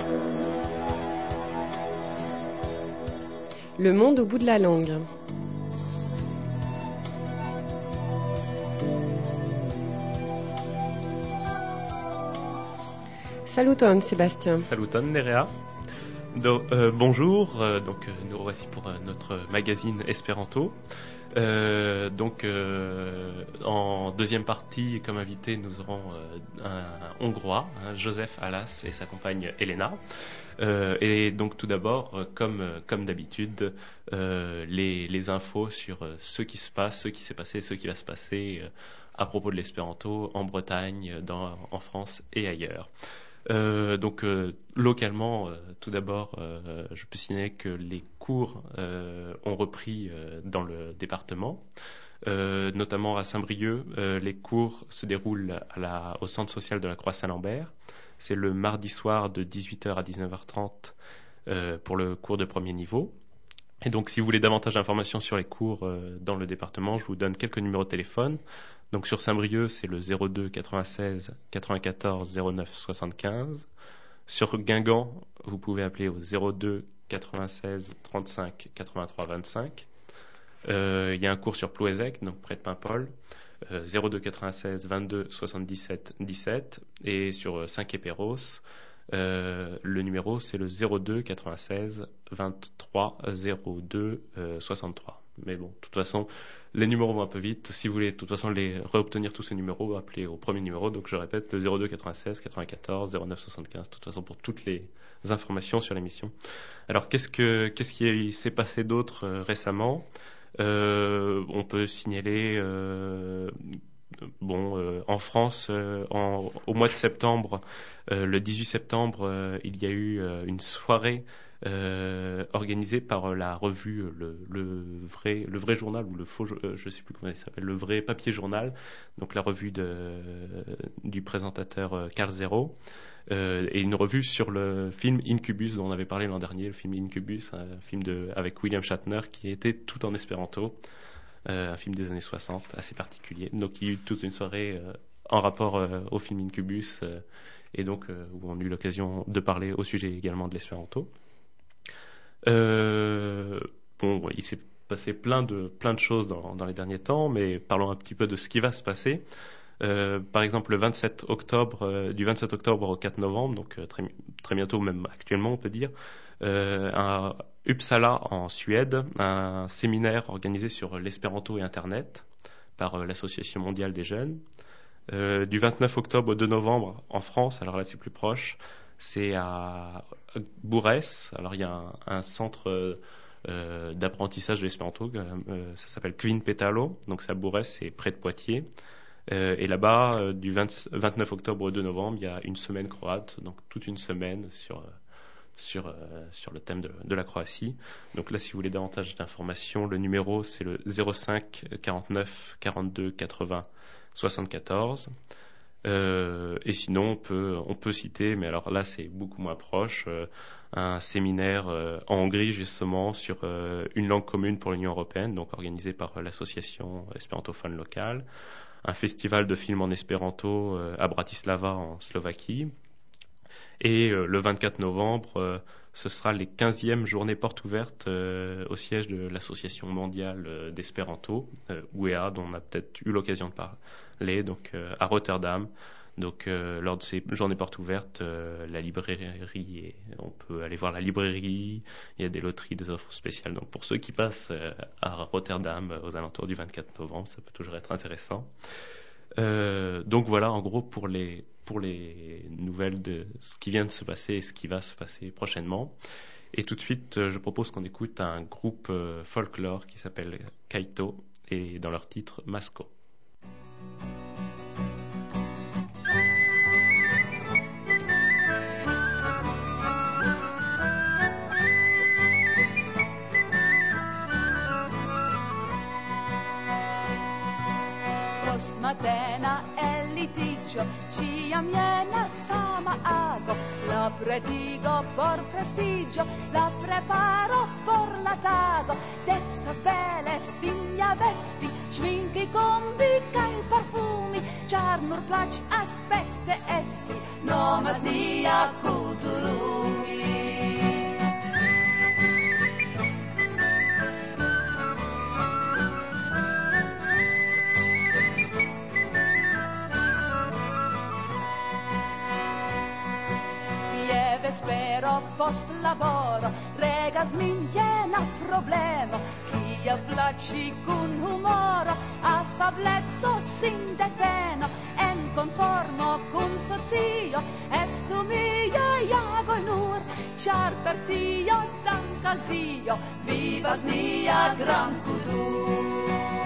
Le monde au bout de la langue. Saluton Sébastien. Saluton Nerea. Bonjour, nous revoici pour notre magazine Espéranto. En deuxième partie, comme invité, nous aurons un Hongrois, Joseph Alas et sa compagne Elena. Et donc tout d'abord, comme d'habitude, les infos sur ce qui se passe, ce qui s'est passé, ce qui va se passer à propos de l'espéranto en Bretagne, en France et ailleurs. Localement, tout d'abord, je peux signaler que les cours ont repris dans le département, notamment à Saint-Brieuc. Les cours se déroulent au centre social de la Croix-Saint-Lambert. C'est le mardi soir de 18h à 19h30 pour le cours de premier niveau. Et donc, si vous voulez davantage d'informations sur les cours dans le département, je vous donne quelques numéros de téléphone. Donc, sur Saint-Brieuc, c'est le 02 96 94 09 75. Sur Guingamp, vous pouvez appeler au 02 96 35 83 25. Il y a un cours sur Plouézec, donc près de Paimpol, 02 96 22 77 17. Et sur Saint-Quay-Perros, le numéro c'est le 02 96 23 02 63. Mais bon, de toute façon, les numéros vont un peu vite. Si vous voulez de toute façon les réobtenir tous ces numéros, appelez au premier numéro. Donc je répète, le 02 96 94 09 75. De toute façon, pour toutes les informations sur l'émission. Alors qu'est-ce qui s'est passé d'autre récemment? On peut signaler en France, au mois de septembre, le 18 septembre, il y a eu une soirée organisée par la revue le vrai journal, ou le faux, je sais plus comment il s'appelle, le vrai papier journal, donc la revue du présentateur Carl Zero, et une revue sur le film Incubus dont on avait parlé l'an dernier, le film Incubus, un film avec William Shatner qui était tout en espéranto. Un film des années 60, assez particulier. Donc il y a eu toute une soirée en rapport au film Incubus, et donc où on a eu l'occasion de parler au sujet également de l'espéranto. Il s'est passé plein de choses dans les derniers temps, mais parlons un petit peu de ce qui va se passer. Par exemple, du 27 octobre au 4 novembre, donc très, très bientôt, même actuellement on peut dire, à Uppsala en Suède, un séminaire organisé sur l'espéranto et Internet par l'Association mondiale des jeunes. Du 29 octobre au 2 novembre en France, alors là c'est plus proche, c'est à Bourès. Alors il y a un centre d'apprentissage de l'espéranto, ça s'appelle Kvin Petalo, donc c'est à Bourès, c'est près de Poitiers. Et là-bas, du 29 octobre au 2 novembre, il y a une semaine croate, donc toute une semaine sur le thème de la Croatie. Donc là, si vous voulez davantage d'informations, le numéro c'est le 05 49 42 80 74. Et sinon, on peut citer, mais alors là c'est beaucoup moins proche, un séminaire en Hongrie justement sur une langue commune pour l'Union européenne, donc organisé par l'association espérantophone locale. Un festival de films en espéranto à Bratislava en Slovaquie. Et le 24 novembre, ce sera les 15e journées portes ouvertes au siège de l'Association mondiale d'espéranto, UEA, dont on a peut-être eu l'occasion de parler, donc à Rotterdam. Donc lors de ces journées portes ouvertes, la librairie, on peut aller voir la librairie, il y a des loteries, des offres spéciales. Donc pour ceux qui passent à Rotterdam aux alentours du 24 novembre, ça peut toujours être intéressant. Donc voilà, en gros, pour les nouvelles de ce qui vient de se passer et ce qui va se passer prochainement. Et tout de suite, je propose qu'on écoute un groupe folklore qui s'appelle Kaito, et dans leur titre Masko. Matena litigio, ciam iena sama ago, la pretigo por prestigio, la preparo por la tago, dezas bele signa vesti, schminki combi cae parfumi, char nur plac aspecte esti, nomas nia culturumi. Vespero post laboro regas min jena problemo, kiel placi cun humoro, affablezzo sin deteno, en conformo cun socio, estu mia iago nur, char per tio dank al Dio vivas nia grand cultur.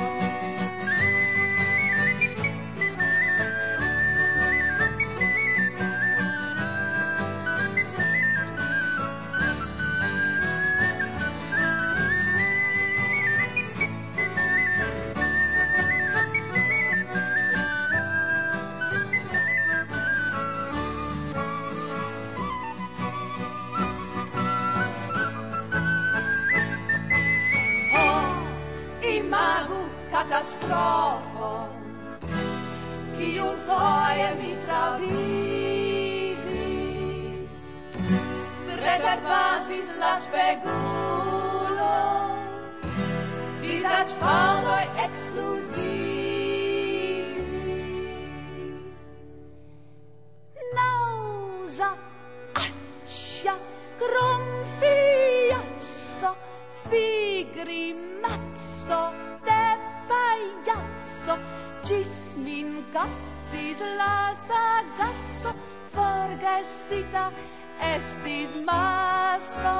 Catastrofon, kiun foje mi travivis, preterpasis la spegulo, vizaĝfaldoj ekskluzivis. Nauza, accia, gromfiasko, figrimazzo, pagliazzo, gis min captis la sagazzo, forgesita estis masco.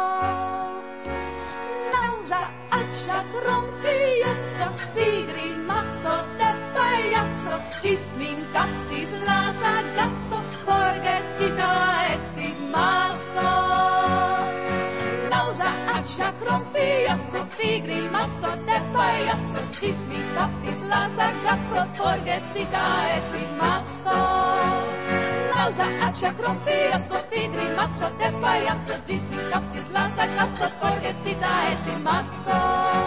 Nausa, accia, gronfiesco, figrimazzo, de pagliazzo, gis min captis la sagazzo, forgesita estis masco. Nausa, accia, gronfiesco, figrimazzo, de pagliazzo, gis mi captis la sagazzo, forgesita estis masco. Nausa, accia, gronfiesco, figrimazzo, de pagliazzo, gis mi captis la sagazzo, forgesita estis masco.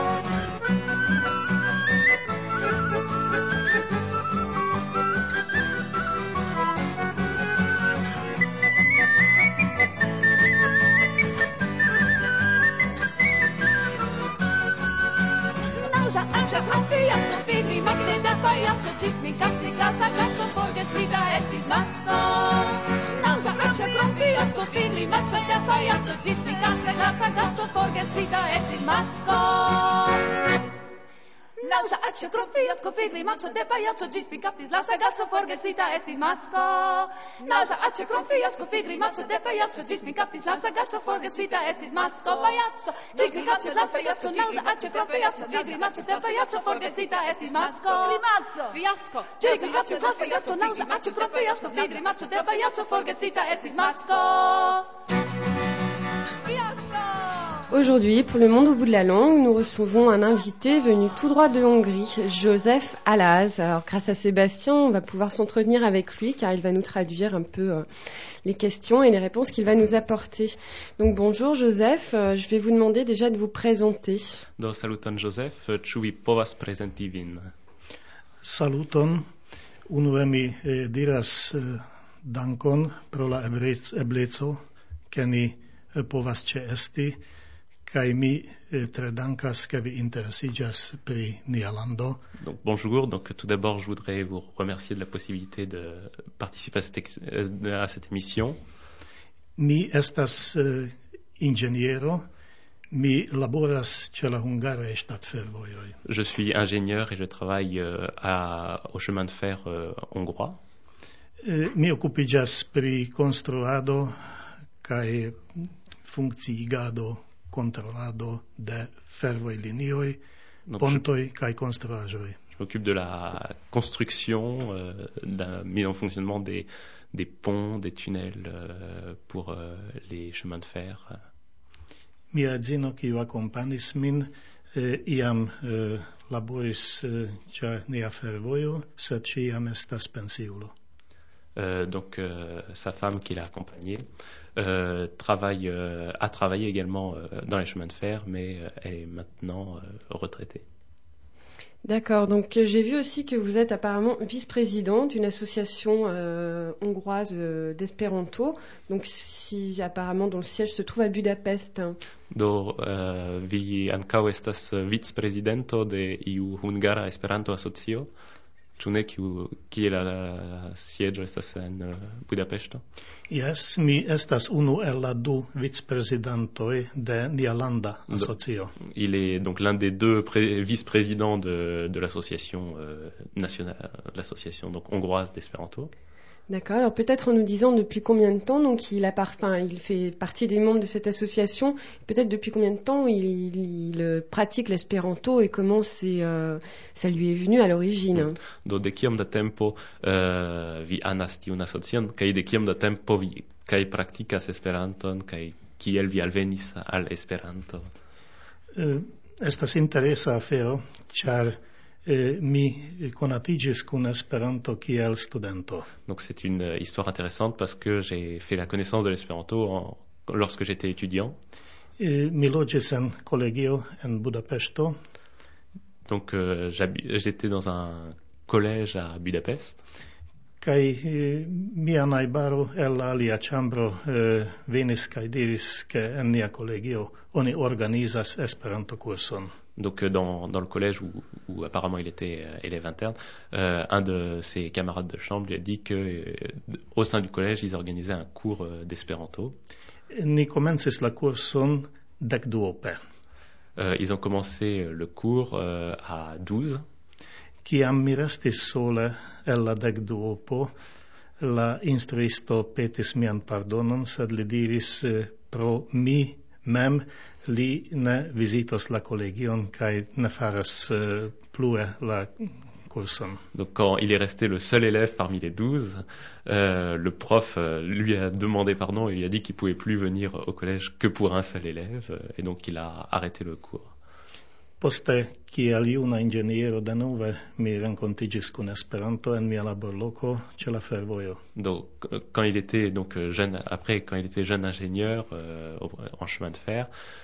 Accia, gronfiesco, figrimazzo, de pagliazzo, gis mi captis la sagazzo, forgesita estis masco. Nausa, accia, gronfiesco, figrimazzo, de pagliazzo, gis mi captis la sagazzo, forgesita estis masco. Nausa, accia, gronfiesco, figrimazzo, de pagliazzo, gis mi captis la sagazzo, forgesita estis masco. Nausa, accia, gronfiesco, figrimazzo, de pagliazzo, gis mi captis la sagazzo, forgesita estis masco. Pagliazzo, gis mi captis la sagazzo, nausa, accia, gronfiesco, figrimazzo, de pagliazzo, forgesita estis masco. Fiasco, gis mi captis la sagazzo, nausa, accia, gronfiesco, figrimazzo, de pagliazzo, forgesita estis masco. Aujourd'hui, pour le monde au bout de la langue, nous recevons un invité venu tout droit de Hongrie, Joseph Alaz. Alors, grâce à Sébastien, on va pouvoir s'entretenir avec lui car il va nous traduire un peu les questions et les réponses qu'il va nous apporter. Donc, bonjour Joseph, je vais vous demander déjà de vous présenter. Do saluton Joseph, ĉu vi povas prezenti vin? Saluton, unue mi diras dankon pro la ebleco, ke ni povas ĉeesti. Kai mi tre dankas ke vi interesiĝas pri nia lando. Donc bonjour, donc tout d'abord je voudrais vous remercier de la possibilité de participer à cette émission. Mi estas ingeniero, mi laboras ĉe la hungaraj ŝtatfervojoj. Je suis ingénieur et je travaille au chemin de fer hongrois. Mi okupiĝas pri konstruado kaj funkciigado, controlado de fervojlinioj, pontoj kaj konstruaĵoj. Je m'occupe de la construction, de la mise en fonctionnement des ponts, des tunnels pour les chemins de fer. Mia edzino, kiu akompanis min, iam laboris ĉe nia fervojo, sed ĉiam estas pensiulo. Donc sa femme qui l'a accompagnée a travaillé également dans les chemins de fer, mais elle est maintenant retraitée. D'accord, donc j'ai vu aussi que vous êtes apparemment vice-président d'une association hongroise d'espéranto, donc apparemment dont le siège se trouve à Budapest. Do vi ankaŭ estas vicprezidento de iu hungara Esperanto asocio, ĉu ne, kie la sieĝo estas en Budapeŝto? Yes, mi estas unu el la du vicprezidantoj de nia landa asocio. Il est donc l'un des deux vice-présidents de l'association nationale, l'association donc hongroise d'Espéranto. D'accord, alors peut-être en nous disant depuis combien de temps donc il fait partie des membres de cette association, peut-être depuis combien de temps il pratique l'espéranto et comment ça lui est venu à l'origine. Do de kiom da tempo vi anas tiun asocion kaj de kiom da tempo vi kaj praktikas Esperanton kaj kiel vi alvenis al Esperanto? Estas interesa afero, ĉar mi konatiĝis kun Esperanto kiel studento. Donc c'est une histoire intéressante parce que j'ai fait la connaissance de l'espéranto lorsque j'étais étudiant. Mi loĝis en kolegio en Budapeŝto. Donc j'étais dans un collège à Budapest. Kaj mia najbaro el la alia ĉambro venis kaj diris ke en nia kolegio oni organizas Esperanto-kurson. Donc dans le collège où apparemment il était élève interne, un de ses camarades de chambre lui a dit que au sein du collège ils organisaient un cours d'espéranto. Ni komencis la kurson dekduope. Ils ont commencé le cours à 12. Kiam mi restis sole el la dekduopo, la instruisto petis mian pardonon, sed li diris pro mi mem li ne visitos la kolegion kaj ne faras plue la kurson. Donc quand il est resté le seul élève parmi les 12, le prof lui a demandé pardon et lui a dit qu'il pouvait plus venir au collège que pour un seul élève et donc il a arrêté le cours. Poste, kiel juna inĝeniero denove, mi renkontiĝis kun Esperanto en mia laborloko ĉe la fervojo. Donc quand il était jeune ingénieur en chemin de fer,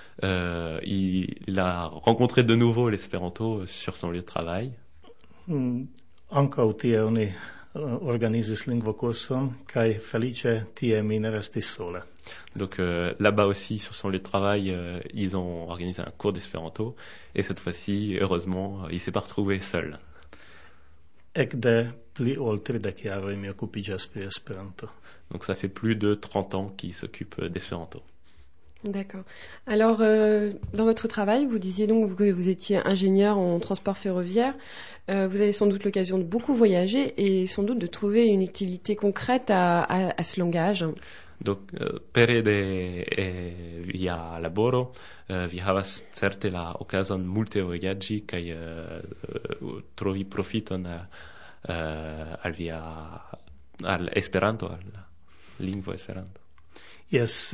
il a rencontré de nouveau l'espéranto sur son lieu de travail. Ankaŭ tie oni organizis lingvokurson kaj feliĉe tie mi ne restis sole. Donc là-bas aussi, sur son lieu de travail, ils ont organisé un cours d'espéranto et cette fois-ci, heureusement, il s'est pas retrouvé seul. Ekde pli ol 30 jaroj mi okupiĝas pri Esperanto. Donc ça fait plus de 30 ans qu'il s'occupe d'espéranto. D'accord. Alors, dans votre travail, vous disiez donc que vous étiez ingénieur en transport ferroviaire. Vous avez sans doute l'occasion de beaucoup voyager et sans doute de trouver une utilité concrète à ce langage. Donc, pere de via laboro, vi havas certe la okazon multe vojaĝi kaj trovi profiton al Esperanto, al lingvo Esperanto. Yes,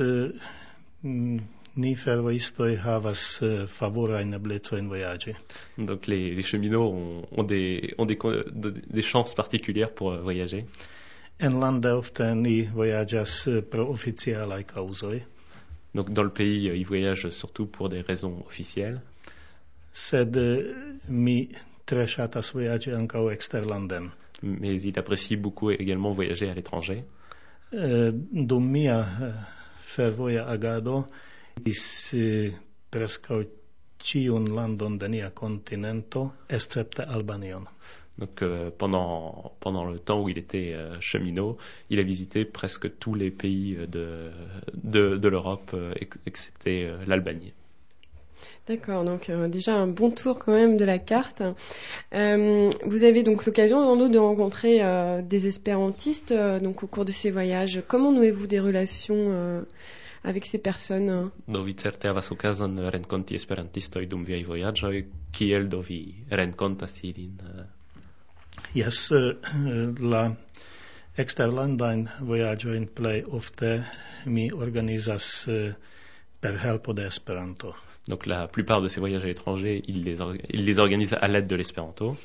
ni fervojistoj havas favorajn eblecojn vojaĝi. Donc les cheminots ont des chances particulières pour voyager. Enlande ofte ni vojaĝas pro oficialaj kaŭzoj. Donc dans le pays, ils voyagent surtout pour des raisons officielles. Sed mi tre ŝatas vojaĝi ankaŭ eksterlanden. Mais il apprécie beaucoup également voyager à l'étranger. Dum mia fervoja agado preskaŭ ĉiun landon de nia kontinento, escepte Albanion. Donc pendant le temps où il était cheminot, il a visité presque tous les pays de l'Europe, excepté l'Albanie. D'accord, donc déjà un bon tour quand même de la carte. Vous avez donc l'occasion sans doute de rencontrer des espérantistes donc au cours de ces voyages. Comment nouez-vous des relations avec ces personnes? Do vi certe havas okazon renkonti esperantistoj dum viaj vojaĝoj, kiel do vi renkontas ilin? Yes, la eksterlandajn vojaĝojn plej ofte mi organizas per helpo de Esperanto. Donc la plupart de ces voyages à l'étranger, il les organise à l'aide de l'espéranto.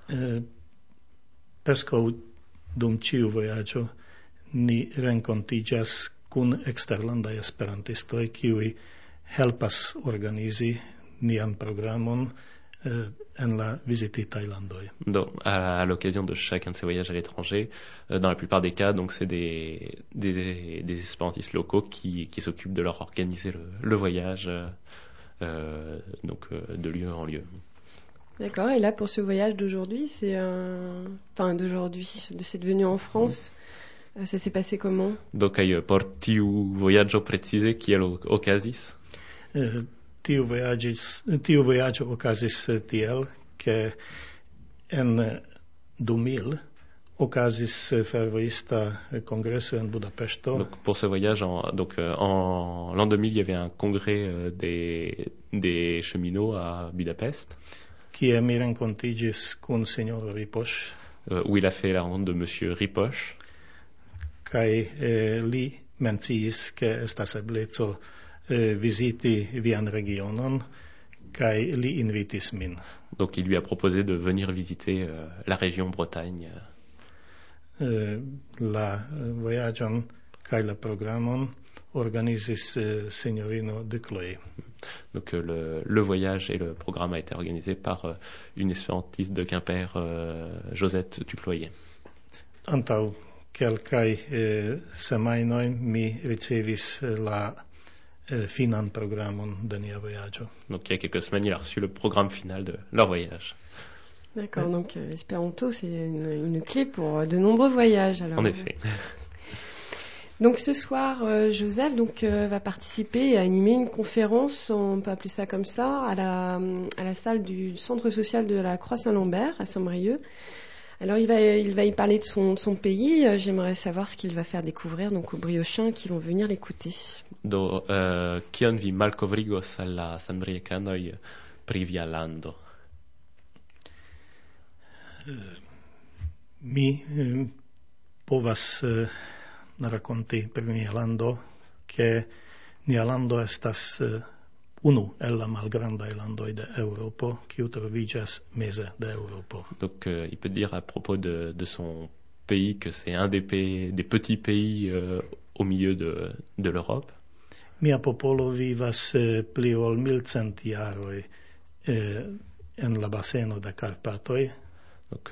Preskaŭ dum ĉiu vojaĝo ni renkontiĝas kun eksterlandaj esperantistoj, kiuj helpas organizi nian programon en la vizititaj landoj. Donc, à l'occasion de chacun de ces voyages à l'étranger, dans la plupart des cas, donc c'est des espérantistes locaux qui s'occupent de leur organiser le voyage de lieu en lieu. D'accord, et là pour ce voyage d'aujourd'hui, de cette venue en France, ça s'est passé comment? Donc ai por tiu vojaĝo precize kiel okazis? Tiu vojaĝo okazis tiel, ke en 2000 okazis fervojista kongreso en Budapeŝto. Donc pour ce voyage, en l'an 2000, il y avait un congrès des cheminots à Budapest. Kie mi renkontiĝis kun sinjoro Ripoŝ. Où il a fait la rencontre de monsieur Ripoche. Kai li menciis, ke estas ebleco viziti vian regionon, kai li invitis min. Donc il lui a proposé de venir visiter la région Bretagne. La vojaĝon kaj la programon organizis signorino Ducloy. Donc le voyage et le programme a été organisé par une espérantiste de Quimper, Josette Ducloyer. Antaŭ kelkaj semajnoj mi ricevis la finan programon de nia vojaĝo. Donc il y a quelques semaines, il a reçu le programme final de leur voyage. D'accord, donc l'espéranto, c'est une clé pour de nombreux voyages. Alors. En effet. Donc ce soir, Joseph va participer et animer une conférence, on peut appeler ça comme ça, à la salle du centre social de la Croix-Saint-Lambert à Saint-Brieuc. Alors il va y parler de son pays. J'aimerais savoir ce qu'il va faire découvrir donc aux briochins qui vont venir l'écouter. Do kion vi malkovrigos al la sanbriekanoj pri via lando? Mi povas rakonti pri nia lando, ke nia lando estas unu el la malgrandaj landoj de Eŭropo, kiu troviĝas meze de Eŭropo. Donc il peut dire à propos de son pays que c'est un des petits pays au milieu de l'Europe. Mia popolo vivas pli ol 1100 jaroj en la baseno de Karpatoj. Donc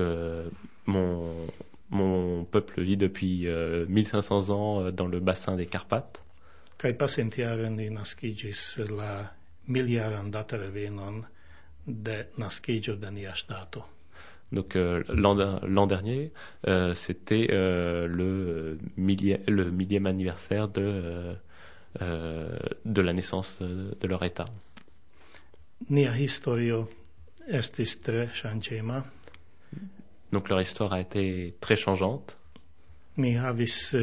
mon peuple vit depuis 1500 ans dans le bassin des Carpates. Kaj pasintjare ni naskiĝis la miljaran datrevenon de naskiĝo de nia ŝtato. Donc l'an dernier, c'était le millième anniversaire de la naissance de leur État. Nia historio estis tre ŝanĝema. Donc leur histoire a été très changeante. Mi havis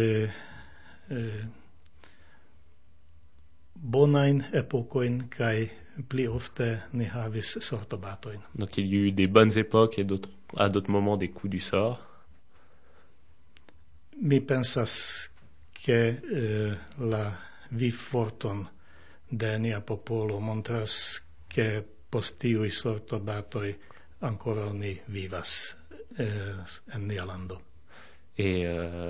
bonajn epokojn kaj pli ofte ni havis sortobatojn. Donc il y a eu des bonnes époques et à d'autres moments des coups du sort. Mi pensas ke la vivforton de nia popolo montras ke post tiuj sortobatoj ankoraŭ ni vivas en nia lando. Et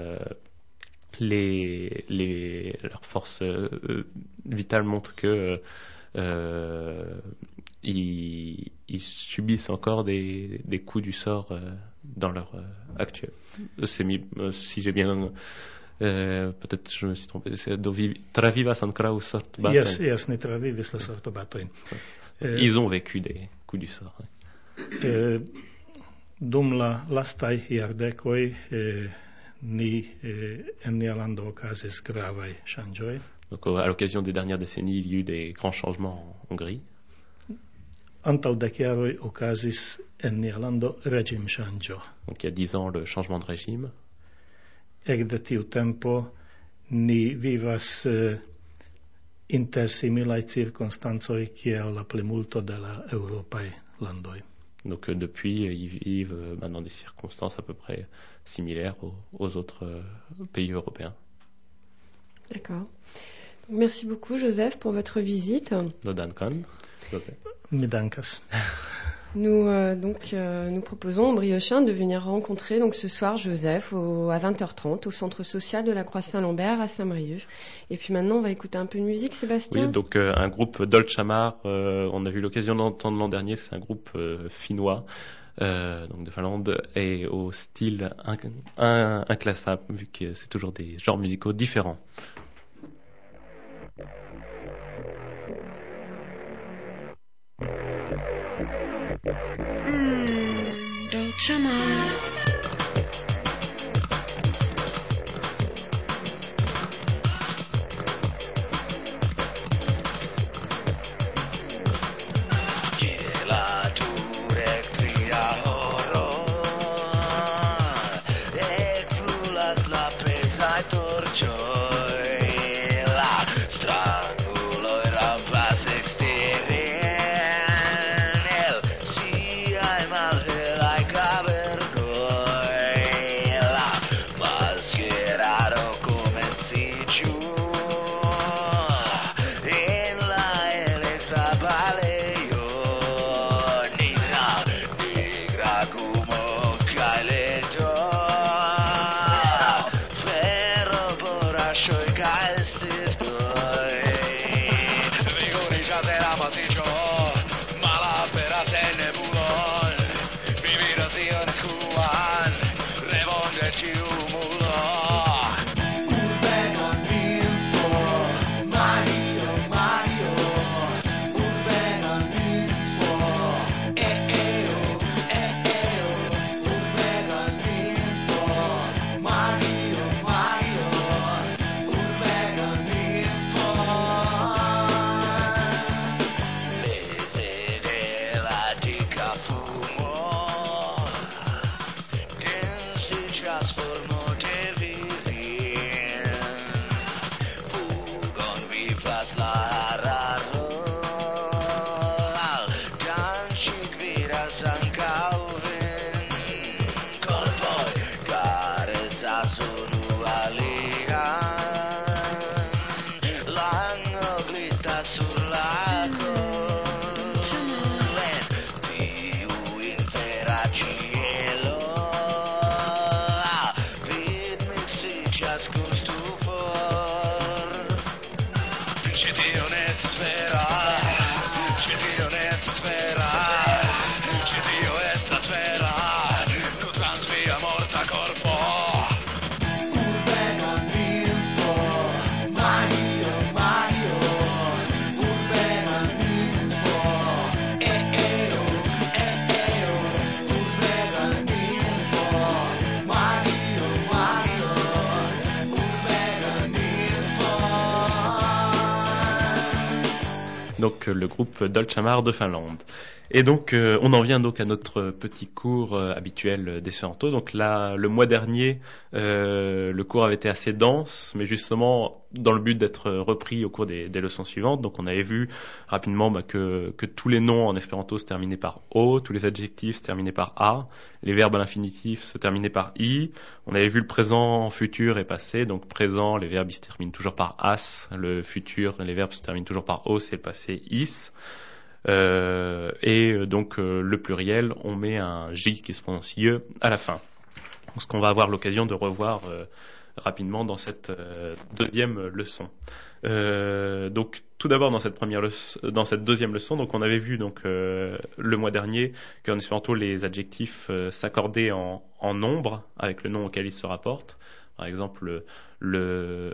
leurs forces vitales montrent que ils subissent encore des coups du sort dans leur actuel. Si j'ai bien peut-être je me suis trompé, c'est Travivas ankoraŭ sortobatojn. Yes, ni travivis la sortobatojn. Ils ont vécu des coups du sort. Dum la lastaj jardekoj ni en nia lando okazis gravaj ŝanĝoj. Donc à l'occasion des dernières décennies, il y a eu des grands changements en Hongrie. Antaŭ 10 jaroj okazis en nia lando reĝimŝanĝo. Donc il y a 10 ans, le changement de régime. Ekde tiu tempo ni vivas inter similaj cirkonstancoj kiel la plimulto de la eŭropaj landoj. Donc depuis, ils vivent maintenant des circonstances à peu près similaires aux autres pays européens. D'accord. Merci beaucoup Joseph pour votre visite. No dankon. Mi dankas. Nous proposons aux Briochins de venir rencontrer donc ce soir Joseph à 20h30 au centre social de la Croix-Saint-Lambert à Saint-Brieuc. Et puis maintenant, on va écouter un peu de musique, Sébastien. Oui, donc un groupe Dolce Amar, on a eu l'occasion d'entendre l'an dernier, c'est un groupe finnois, donc de Finlande, et au style inclassable, vu que c'est toujours des genres musicaux différents. Dolce Amar. Donc le groupe Dolce Amar de Finlande. Et donc on en vient donc à notre petit cours habituel d'espéranto. Donc là, le mois dernier, le cours avait été assez dense, mais justement dans le but d'être repris au cours des leçons suivantes. Donc on avait vu rapidement que tous les noms en espéranto se terminaient par O, tous les adjectifs se terminaient par A, les verbes à l'infinitif se terminaient par I. On avait vu le présent, futur et passé. Donc présent, les verbes ils se terminent toujours par as, le futur, les verbes se terminent toujours par os et le passé is. Et donc le pluriel, on met un J qui se prononce IE à la fin. Ce qu'on va avoir l'occasion de revoir rapidement dans cette deuxième leçon. Donc tout d'abord dans cette deuxième leçon, donc on avait vu donc le mois dernier qu'en espéranto les adjectifs s'accordaient en nombre avec le nom auquel ils se rapportent. Par exemple le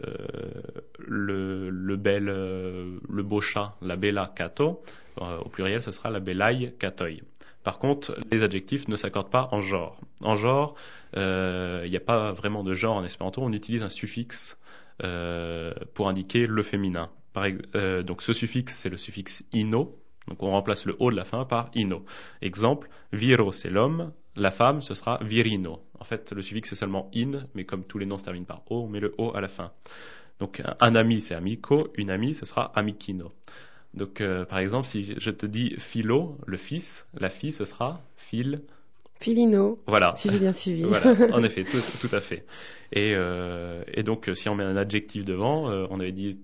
beau chat, la bella cato, au pluriel ce sera la bellaï catoi. Par contre, les adjectifs ne s'accordent pas en genre. En genre, il n'y a pas vraiment de genre en espéranto, on utilise un suffixe pour indiquer le féminin. Donc ce suffixe, c'est le suffixe ino, donc on remplace le o de la fin par ino. Exemple, viro c'est l'homme, la femme ce sera virino. En fait, le suffixe c'est seulement in, mais comme tous les noms se terminent par o, on met le o à la fin. Donc un ami c'est amico, une amie ce sera amicino. Donc par exemple, si je te dis philo, le fils, la fille ce sera filino. Voilà. Si j'ai bien suivi. Voilà, en effet, tout à fait. Et donc, si on met un adjectif devant, on avait dit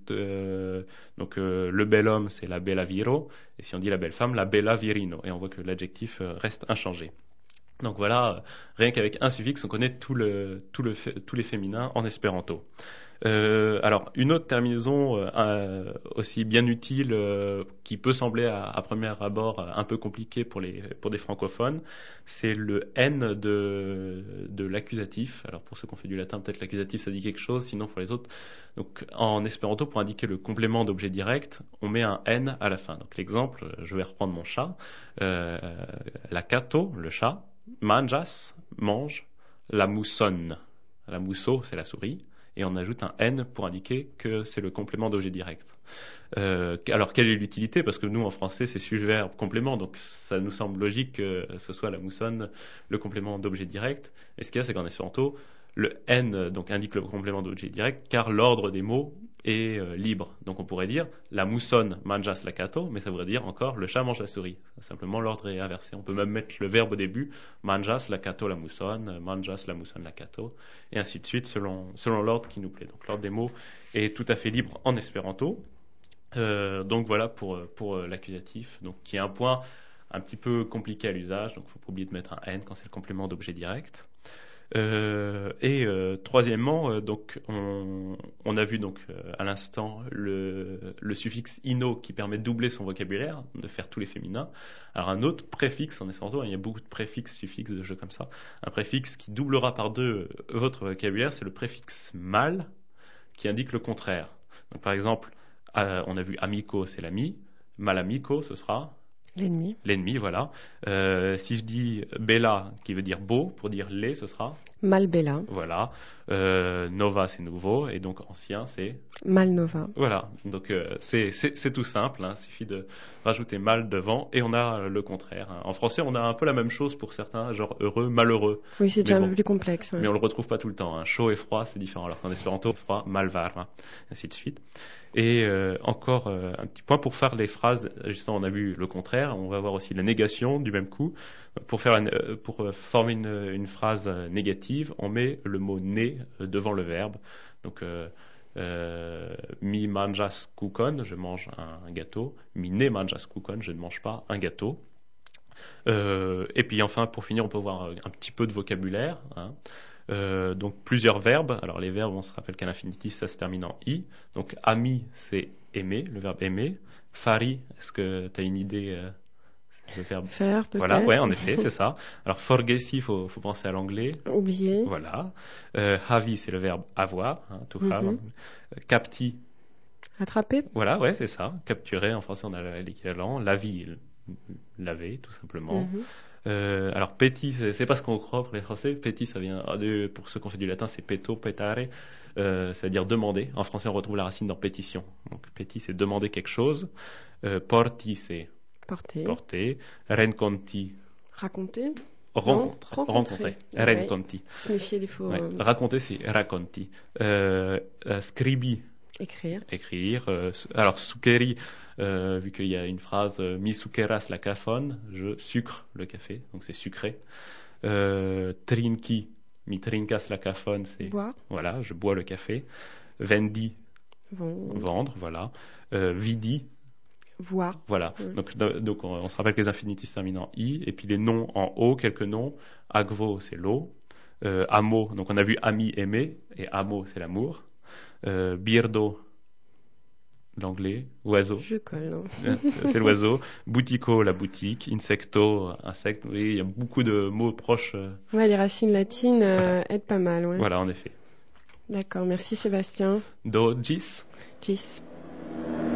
le bel homme, c'est la bella viro, et si on dit la belle femme, la bella virino. Et on voit que l'adjectif reste inchangé. Donc voilà, rien qu'avec un suffixe, on connaît tous les féminins en espéranto. Alors, une autre terminaison aussi bien utile, qui peut sembler à premier abord un peu compliquée pour des francophones, c'est le N de l'accusatif. Alors, pour ceux qui ont fait du latin, peut-être l'accusatif ça dit quelque chose, sinon pour les autres. Donc, en espéranto, pour indiquer le complément d'objet direct, on met un N à la fin. Donc, l'exemple, je vais reprendre mon chat. La cato, le chat. Manjas, mange. La moussonne. La mousseau, c'est la souris. Et on ajoute un N pour indiquer que c'est le complément d'objet direct. Alors, quelle est l'utilité? Parce que nous, en français, c'est sujet-verbe complément, donc ça nous semble logique que ce soit la moussonne le complément d'objet direct. Et ce qu'il y a, c'est qu'en espéranto, le N donc indique le complément d'objet direct, car l'ordre des mots est libre. Donc on pourrait dire la moussonne manjas la cato, mais ça voudrait dire encore le chat mange la souris. Simplement, l'ordre est inversé. On peut même mettre le verbe au début, manjas la cato la moussonne, manjas la moussonne la cato, et ainsi de suite selon l'ordre qui nous plaît. Donc l'ordre des mots est tout à fait libre en espéranto. Donc voilà pour l'accusatif, donc qui est un point un petit peu compliqué à l'usage. Donc il ne faut pas oublier de mettre un N quand c'est le complément d'objet direct. Troisièmement, donc on a vu donc à l'instant le suffixe ino qui permet de doubler son vocabulaire, de faire tous les féminins. Alors un autre préfixe en espéranto, il y a beaucoup de préfixes, suffixes de jeux comme ça. Un préfixe qui doublera par 2 votre vocabulaire, c'est le préfixe mal qui indique le contraire. Donc par exemple, on a vu amico, c'est l'ami. Malamico, ce sera l'ennemi. L'ennemi, voilà. Si je dis bella, qui veut dire beau, pour dire laid, ce sera Malbella. Voilà. Nova, c'est nouveau, et donc ancien, c'est Malnova. Voilà. Donc c'est tout simple. Il suffit de rajouter mal devant, et on a le contraire. En français, on a un peu la même chose pour certains, genre heureux, malheureux. Oui, c'est déjà un peu plus complexe. Ouais. Mais on le retrouve pas tout le temps. Chaud et froid, c'est différent. Alors qu'en espéranto, froid, malvar, ainsi de suite. Et encore un petit point pour faire les phrases. Justement, on a vu le contraire. On va voir aussi la négation du même coup. Pour former une phrase négative, on met le mot né devant le verbe. Donc mi manjas kukon, je mange un gâteau. Mi ne manjas kukon, je ne mange pas un gâteau. Et puis enfin, pour finir, on peut voir un petit peu de vocabulaire. Donc plusieurs verbes. Alors les verbes, on se rappelle qu'un infinitif, ça se termine en i. Donc ami, c'est aimer, le verbe aimer. Fari, est-ce que tu as une idée le verbe faire, peut-être. Voilà, ouais, en effet, c'est ça. Alors forgesi, faut penser à l'anglais. Oublier. Voilà. Havi, c'est le verbe avoir, to have. Capti. Attraper. Voilà, ouais, c'est ça. Capturer, en français, on a l'équivalent. Lavi, laver, tout simplement. Alors petit, c'est pas ce qu'on croit pour les Français. Petit, ça vient pour ceux qui ont fait du latin, c'est peto, petare, c'est-à-dire demander. En français, on retrouve la racine dans pétition. Donc petit, c'est demander quelque chose. Porti, c'est porter. Renconti, raconter. Rencontrer. Renconti. Ouais. Se méfier des faux. Ouais. Raconter, c'est raconti. Scribi. Écrire. Alors sukeri, vu qu'il y a une phrase mi sukeras la cafone, je sucre le café, donc c'est sucré. Trinki, mi trinkas la cafone, c'est boire. Voilà, je bois le café. Vendi, vendre, voilà. Vidi, voir. Voilà. Donc on se rappelle que les infinitifs terminent en i, et puis les noms en o, quelques noms. Agvo, c'est l'eau. Amo, donc on a vu ami, aimer, et amo, c'est l'amour. Birdo, l'anglais. Oiseau. Je colle. C'est l'oiseau. Boutico, la boutique. Insecto, insecte. Oui, il y a beaucoup de mots proches. Ouais, les racines latines aident pas mal. Ouais. Voilà, en effet. D'accord, merci Sébastien. Do, gis. Gis.